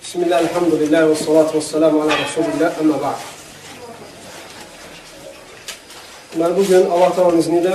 Bismillah, elhamdülillah ve salatu ve selamu ala Resulillah, amma ba'd. Ben bugün Allah Teala'nın izniyle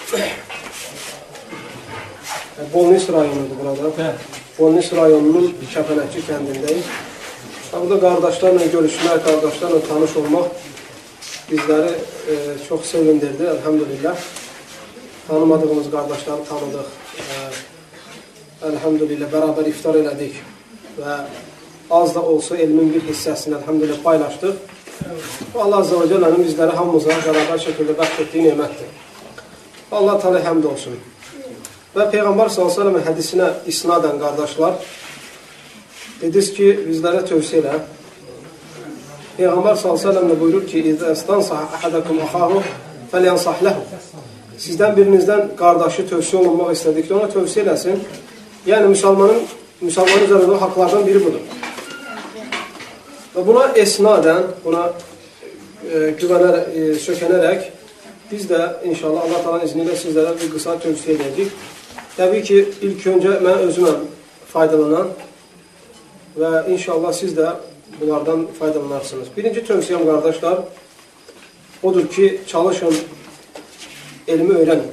Bolnis rayonudur burada. Bolnis rayonunun Kəpənəkçi kəndindəyik. Burada qardaşlarla görüşmək, qardaşlarla tanış olmaq bizləri çox sevindirdi, elhamdülillah. Tanımadığımız qardaşları tanıdıq. Elhamdülillah, bərabər iftar elədik və az da olsa elmin bir hissəsini elhamdülillah paylaşdıq. Allah Azze ve Celle'nin bizləri hamımıza bərabər şəkildə bəxş etdiyi nemətdir. Allah Teala həmd olsun. Və Peyğəmbər s.ə.v hədisinə isnadən qardaşlar, dediniz ki, bizlərə tövsiyə elə. Peyğəmbər s.ə.v buyurur ki, İzə əstansah əhədəkum əxahu fəlyansah ləhu. Sizdən birinizdən qardaşı tövsiyə olunmaq istədikdə ona tövsiyə eləsin. Yəni, müsəlmanın üzərində haqlardan biri budur. Və buna esnadən, buna sökənərək, biz də inşallah Allah Teala'nın izniyle sizlərə bir qısa tövsiyə edəcəyik. Təbii ki, ilk öncə mən özüməm faydalanan və inşallah siz də bunlardan faydalanarsınız. Birinci tövsiyəm, qardaşlar, odur ki, çalışın, elmi öyrənin.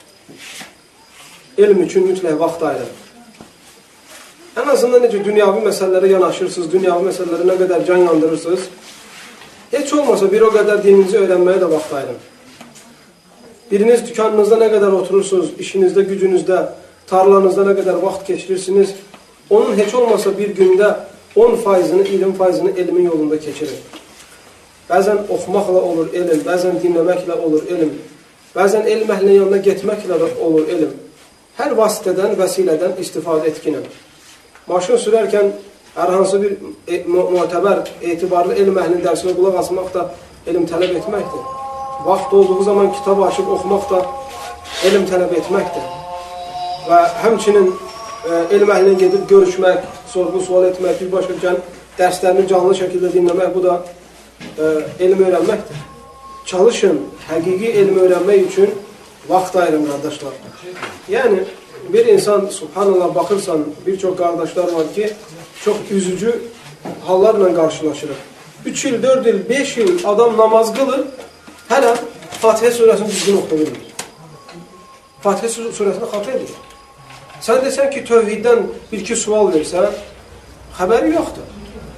Elm üçün mütləq vaxt ayırın. Ən azından necə dünyavi məsələlərə yanaşırsınız, dünyavi məsələlərə nə qədər can yandırırsınız, heç olmasa bir o qədər dininizi öyrənməyə də vaxt ayırın. Biriniz dükkanınızda nə qədər oturursunuz, işinizdə, gücünüzdə, tarlanızda nə qədər vaxt keçirirsiniz, onun heç olmasa bir gündə 10%-ni, 20%-ni elmin yolunda keçirin. Bəzən oxumaqla olur elm, bəzən dinləməklə olur elm, bəzən elm əhlinin yanına getməklə olur elm. Hər vasitədən, vəsilədən istifadə etkinəm. Maşın sürərkən hər hansı bir mütəbər, etibarlı elm əhlinin dərsinə qulaq asmaq da elm tələb etməkdir. Vaxt olduğu zaman kitab açıb oxumaq da elm tələb etməkdir. Və həmçinin elm əhlinə gedib görüşmək, sorğu-sual etmək, bir başqa dərslərini canlı şəkildə dinləmək, bu da elm öyrənməkdir. Çalışın, həqiqi elm öyrənmək üçün vaxt ayırın, qardaşlar. Yəni, bir insan, subhanallah, baxırsan, bir çox qardaşlar var ki, çox üzücü hallarla qarşılaşırıq. 3 il, 4 il, 5 il adam namaz qılır, hələ Fatihə surəsini düzgün oxuyur. Fatihə surəsini xata edir. Sən desən ki, tövhiddən bir-iki sual versən, xəbəri yoxdur.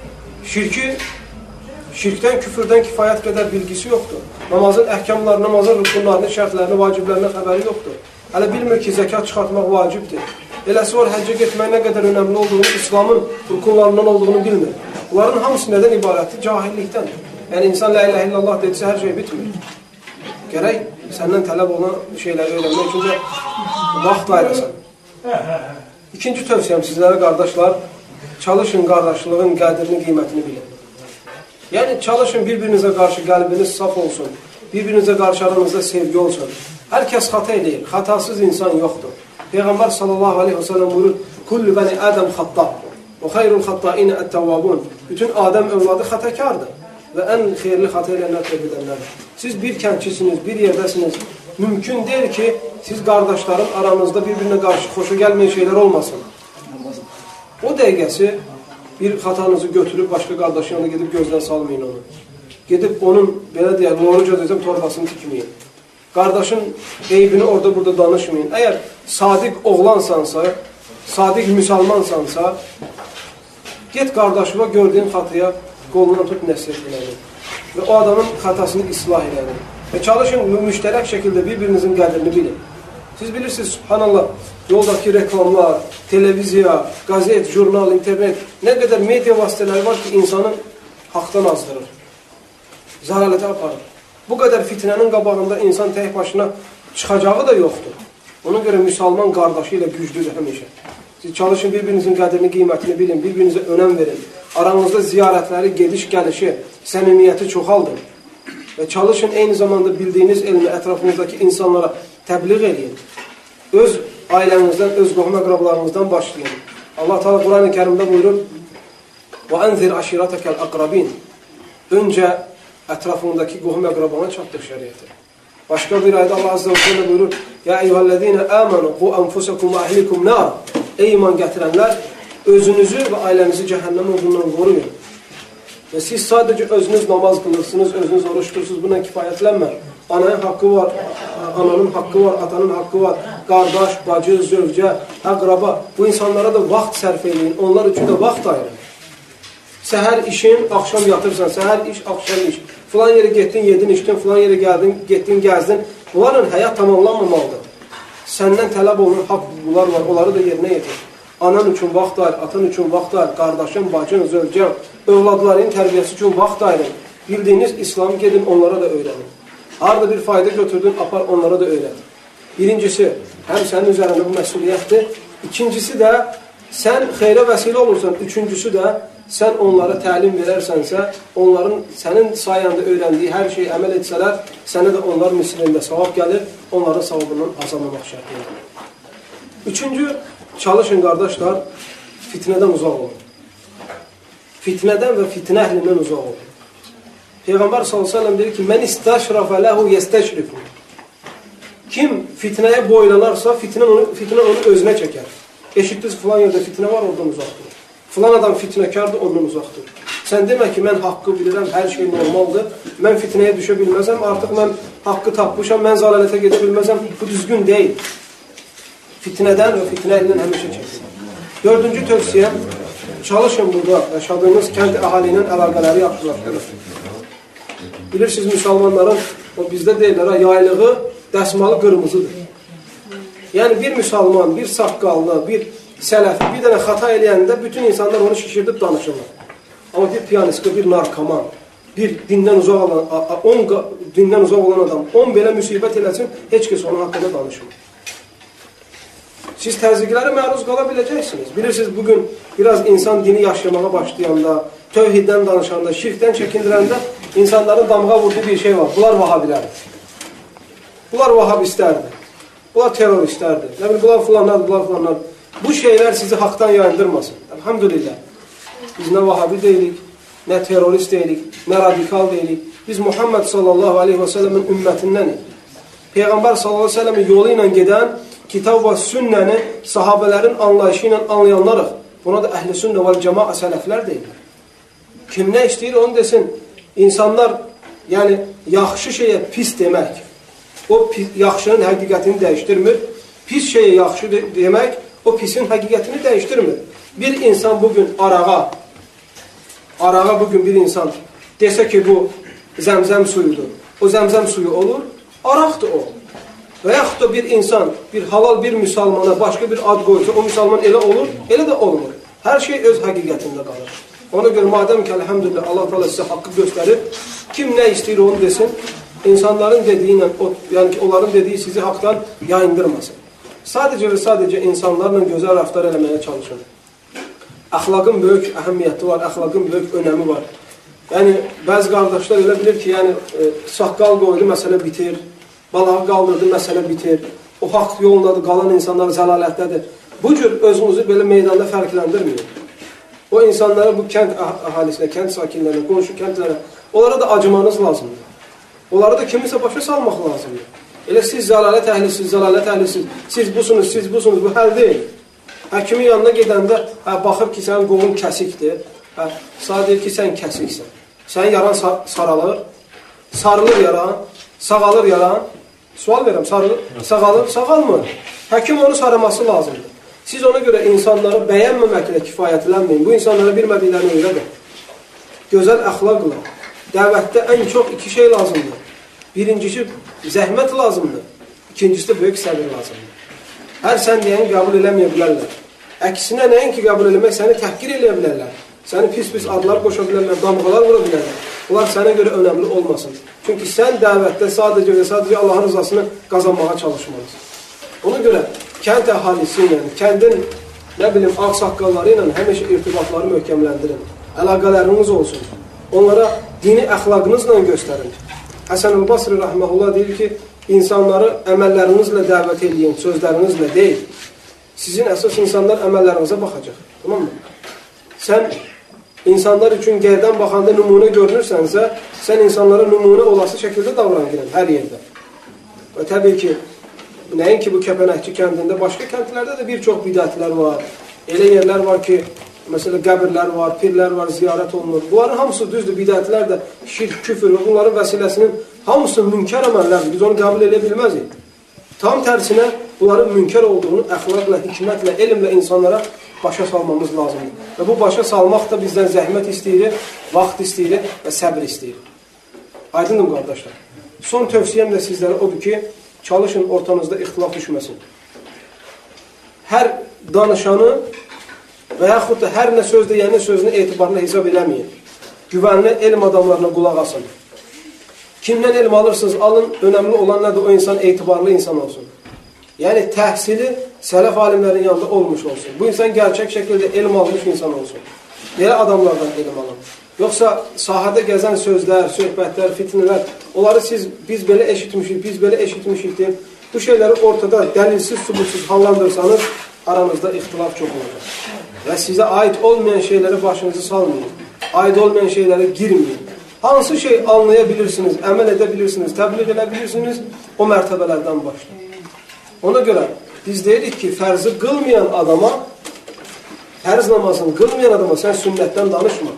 Şirkdən, küfürdən kifayət qədər bilgisi yoxdur. Namazın əhkamlarını, namazın rükunlarını, şərtlərini, vaciblərini xəbəri yoxdur. Hələ bilmir ki, zəkat çıxartmaq vacibdir. Eləsi var, həccə getmək nə qədər önəmli olduğunu, İslamın rükunlarından olduğunu bilmir. Bunların hamısı nədən ibarətdir? Cahillikdən. Yəni, insan la ilahe illallah dedirsə, hər şey bitmir. Gərək səndən tələb olan şeyləri öyrənmək üçün də vaxt ayırasan. İkinci tövsiyəm sizlərə, qardaşlar, çalışın qardaşlığın qədrini, qiymətini bilin. Yəni, çalışın bir-birinizə qarşı qəlbiniz saf olsun, bir-birinizə qarşı aranızda sevgi olsun. Hər kəs xata edir, xatasız insan yoxdur. Peyğəmbər sallallahu aleyhi və səlləm buyurur, Kullu bəni Ədəm xatta, və xeyrul xattainə ət-təvvabun. Bütün Adəm övladı xatakardır və ən xeyirli xata edənlər tövbə edənlərdir. Siz bir kəndçisiniz, bir yerdəsiniz. Mümkün deyil ki, siz qardaşların aranızda bir-birinə qarşı xoşa gəlməyən şeylər olmasın. O dəqiqəsi bir xatanızı götürüb başqa qardaşın yanına gedib gözdən salmayın onu. Gedib onun, belə deyək, noruca desəm, torbasını tikməyin. Qardaşın eybini orada burada danışmayın. Əgər sadiq oğlansansa, sadiq müsəlmansansa, get qardaşıma gördüyün xataya qolundan tut nəsiyyət eləyin. Və o adamın xatasını islah eləyin. Və çalışın, müştərək şəkildə bir-birinizin qədrini bilin. Siz bilirsiniz, subhanallah, yoldakı reklamlar, televiziya, qazet, jurnal, internet, nə qədər media vasitələri var ki, insanı haqdan azdırır, zəlalətə aparır. Bu qədər fitnənin qabağında insan tək başına çıxacağı da yoxdur. Ona görə müsəlman qardaşı ilə güclüdür həmişə. Siz çalışın, bir-birinizin qədrini, qiymətini bilin, bir-birinizə önəm verin. Aranızda ziyarətləri, gediş-gəlişi, səmimiyyəti çoxaldın. Və çalışın, eyni zamanda bildiyiniz elmi ətrafınızdakı insanlara təbliğ edin. Öz ailənizdən, öz qohum-əqrablarınızdan başlayın. Allah Teala Quran-ı Kərimdə buyurur, وَأَنْذِرْ عَشِيرَتَكَ الْأَقْرَبِينَ. Öncə ətrafındakı qohum-əqrabana çatdıq şəriəti. Başqa bir ayda Allah Azze ve Celle buyurur, Ya eyyuhəl-ləzīnə əmənu qu ənfusakum və əhlikum nar. Ey iman gətirənlər, özünüzü və ailənizi cəhənnəm odundan qoruyun. Və siz sadəcə özünüz namaz qılırsınız, özünüz oruç tutursunuz, bununla kifayətlənmir. Ananın haqqı var, ananın haqqı var, atanın haqqı var, qardaş, bacı, zövcə, əqraba. Bu insanlara da vaxt sərf edin, onlar üçün də vaxt ayırın. Səhər işin, axşam yatırsan, səhər iş, axşam iş. Filan yerə getdin, yedin, içdin, filan yerə gəldin, getdin, gəzdin. Bunların həyat tamamlanmamalıdır. Səndən tələb olunan haqq bunlar var, onları da yerinə yetir. Anan üçün vaxt ayır, atan üçün vaxt ayır, qardaşın, bacın, zövcən, övladların tərbiyəsi üçün vaxt ayırın. Bildiyiniz İslamı gedin, onlara da öyrənin. Harada bir fayda götürdün, apar onlara da öyrət. Birincisi, həm sənin üzərində bu məsuliyyətdir. İkincisi də, sən xeyrə vəsilə olursan. Üçüncüsü də, sən onlara təlim verərsənsə, onların sənin sayəndə öyrəndiyi hər şeyi əməl etsələr, sənə də onlar mislində savab gəlir, onların savabından azalmamaq şərtilə. Üçüncü, çalışın qardaşlar, fitnədən uzaq olun. Fitnədən və fitnə əhlindən uzaq olun. Peyğəmbər s.ə.v deyir ki, mən istəşrafə ləhu yestəşrifu. Kim fitnəyə boylanarsa, fitnə onu özünə çəkər. Eşitdiniz, filan yerdə fitnə var, oradan uzaq durur. Filan adam fitnəkardır, ondan uzaq durur. Sən demə ki, mən haqqı bilirəm, hər şey normaldır, mən fitnəyə düşə bilməzəm, artıq mən haqqı tapmışam, mən zalələtə gedə bilməzəm, bu düzgün deyil. Fitnədən və fitnə elindən həmişə çəkin. Dördüncü tövsiyə, çalışın burada yaşadığınız kənd əhali ilə əlaqələri yaxşılaşdırır. Bilirsiniz, müsəlmanların, o bizdə deyirlər, yaylığı, dəsmalı qırmızıdır. Yəni, bir müsəlman, bir saqqallı, bir sələfi, bir dənə xata eləyəndə bütün insanlar onu şişirdib danışırlar. Amma bir piyanistə, bir narkoman, bir dindən uzaq olan adam, 10 belə müsibət eləsin, heç kəs onun haqqında danışmır. Siz təzyiqlərə məruz qala biləcəksiniz. Bilirsiniz, bugün biraz insan dini yaşamağa başlayanda, tövhiddən danışanda, şirkdən çəkindirəndə insanların damğa vurduğu bir şey var. Bunlar vahabilərdir. Bunlar vahabistlərdir. Bunlar teröristlərdir. Nə bilim, bunlar filanlardır. Bu şeylər sizi haqdan yayındırmasın. Elhamdülillah. Biz nə vahabi deyilik, nə terörist deyilik, nə radikal deyilik. Biz Muhammed sallallahu aleyhi və səlləmin ümmətindənik. Peyğəmbər sallallahu aleyhi və səlləmin yolu ilə gedən kitab və sünnəni sahabələrin anlayışı ilə anlayanlarıq. Buna da əhl-i sünnə və cəmaa sələflər deyilir. Kim nə istəyir, onu desin. İnsanlar, yəni, yaxşı şeyə pis demək, o yaxşının həqiqətini dəyişdirmir. Pis şeyə yaxşı demək, o pisin həqiqətini dəyişdirmir. Bir insan bugün arağa bugün bir insan desə ki, bu zəmzəm suyudur. O zəmzəm suyu olur, araqdır o. Və yaxud da bir insan, bir halal bir müsəlmana başqa bir ad qoysa, o müsəlman elə olur, elə də olmur. Hər şey öz həqiqətində qalır. Ona görə, madəm ki, əlhəmdülillah, Allah Teala sizə haqqı göstərir, kim nə istəyir onu desin, insanların dediyi ilə, yəni ki, onların dediyi sizi haqdan yayındırmasın. Sadəcə və sadəcə insanlarla gözəl rəftar eləməyə çalışın. Əxlaqın böyük əhəmiyyəti var, əxlaqın böyük önəmi var. Yəni, bəzi qardaşlar elə bilir ki, yəni, saqqal qoydu, məsələ bitir, balağı qaldırdı, məsələ bitir, o haqq yolundadır, qalan insanlar zəlalətdədir. Bu cür özünüzü belə meydanda fərqləndirməyin. O insanlara, bu kənd əhalisinə, kənd sakinlərinə, qonşu kəndlərə, onlara da acımanız lazımdır. Onlara da kimisə başa salmaq lazımdır. Elə siz zəlalət əhlisiniz, siz busunuz, bu həll deyil. Həkimin yanına gedəndə, baxır ki, sənin qolun kəsikdir, sağ deyir ki, sən kəsiksən. Sənin yaran saralır, sarılır yaran, sağalır yaran. Sual verirəm, sağalır, sağalmır. Həkim onu saraması lazımdır. Siz ona görə insanları bəyənməməklə kifayətlənməyin. Bu insanlara bilmədiklərini öyrədin. Gözəl əxlaqla, dəvətdə ən çox iki şey lazımdır. Birincisi, zəhmət lazımdır. İkincisi də böyük səbir lazımdır. Hər sən deyəni qəbul eləməyə bilərlər. Əksinə nəinki qəbul eləmək, səni təhqir eləyə bilərlər. Səni pis-pis adlar qoşa bilərlər, damğalar vura bilərlər. Bunlar sənə görə önəmli olmasın. Çünki sən dəvətdə sadəcə və sadəcə Allahın rızasını qazanmağa çalışmalısın. Ona görə kənd əhalisi ilə, kəndin, nə bilim, ağsaqqalları ilə həmişə irtibatları möhkəmləndirin. Əlaqələriniz olsun. Onlara dini əxlaqınızla göstərin. Həsən el-Basri rəhməhullah deyir ki, insanları əməllərinizlə dəvət edin, sözlərinizlə deyil. Sizin əsas insanlar əməllərinizə baxacaq. Tamam mı? Sən insanlar üçün gərdən baxanda nümunə görünürsənsə, sən insanlara nümunə olası şəkildə davranırsan hər yerdə. Və təbii ki, nəinki bu Kəpənəkçi kəndində, başqa kəndlərdə də bir çox bidətlər var. Elə yerlər var ki, məsələn, qəbirlər var, pirlər var, ziyarət olunur. Bunların hamısı düzdür, bidətlər də, şirk, küfür və bunların vəsiləsinin hamısı münkər əməllərdir. Biz onu qəbul edə bilməzik. Tam tərsinə bunların münkər olduğunu əxlaqla, hikmətlə, elmlə insanlara başa salmamız lazımdır. Və bu başa salmaq da bizdən zəhmət istəyir, vaxt istəyir və səbr istəyir. Aydındır qardaşlar. Son tövsiyəm də sizlərə odur ki, çalışın ortanızda ixtilaf düşməsin. Hər danışanı və yaxud da hər nə söz deyənin sözünü etibarına hesab eləməyin. Güvənli elm adamlarına qulaq asın. Kimdən elm alırsınız, alın. Önəmli olan nədir? O insan etibarlı insan olsun. Yəni, təhsili sələf alimlərin yanında olmuş olsun. Bu insan gerçək şəkildə elm almış insan olsun. Belə adamlardan elm alın. Yoxsa sahədə gəzən sözlər, söhbətlər, fitnələr, onları biz belə eşitmişik deyib, bu şeyləri ortada dəlilsiz, subutsuz hallandırsanız, aranızda ixtilaf çox olacaq. Və sizə aid olmayan şeyləri başınızı salmayın. Aid olmayan şeylərə girməyin. Hansı şey anlaya bilirsiniz, əməl edə bilirsiniz, təbliğ edə bilirsiniz, o mərtəbələrdən başlayın. Ona görə biz deyirik ki, fərzi qılmayan adama, fərz namazını qılmayan adama sən sünnətdən danışma.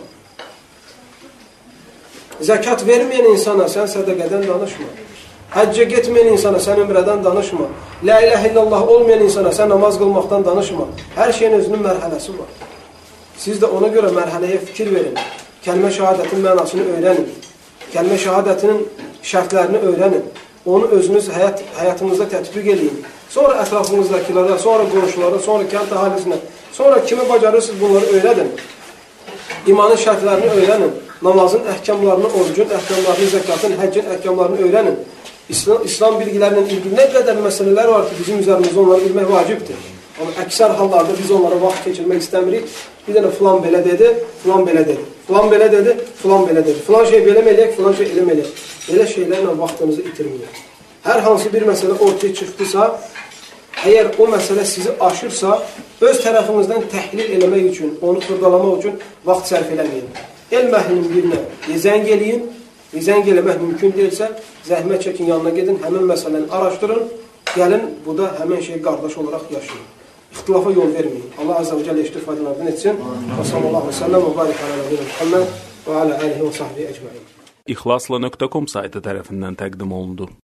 Zəkat verməyən insana sən sədəqədən danışma. Həccə getməyən insana sən ümrədən danışma. La ilahə illallah olmayan insana sən namaz qılmaqdan danışma. Hər şeyin özünün mərhələsi var. Siz də ona görə mərhələyə fikir verin. Kəlmə şəhadətin mənasını öyrənin. Kəlmə şəhadətinin şərtlərini öyrənin. Onu özünüz həyatınızda tətbiq edin. Sonra ətrafınızdakilərə, sonra qonşulara, sonra kənd əhalisinə, sonra kimi bacarırsınız bunları öyrədin. İmanın şərtlərini öyrənin. Namazın əhkamlarını, orucun əhkamlarını, zəkatın, həccin əhkamlarını öyrənin. İslam bilgilərinin ilgili nə qədər məsələlər var ki, bizim üzərimizdə onları bilmək vacibdir. Amma əksər hallarda biz onlara vaxt keçirmək istəmirik. Bir dənə filan belə dedi, filan belə dedi. Filan belə dedi, filan belə dedi. Filan şey belə eləyək, filan şey eləməliyək. Belə şeylərlə vaxtınızı itirməyin. Hər hansı bir məsələ ortaya çıxdısa, əgər o məsələ sizi aşırsa, öz tərəfinizdən təhlil eləmək üçün, onu xırdalamaq üçün vaxt sərf eləməyin. Elm əhlinin birinə zəng eləyin, zəng eləmək mümkün deyilsə, zəhmət çəkin, yanına gedin, həmin məsələni araşdırın, gəlin, bu da həmin şey qardaş olaraq yaşayın. İxtilafa yol verməyin. Allah Azze ve Celle eşitdir faydalardan etsin. Və sallallahu aleyhi ve sellem və barik alə nəbiyyina Muhammed və alə alihi və sahbihi ecmaîn. İxlasla.com saytı tərəfindən təqdim olundu.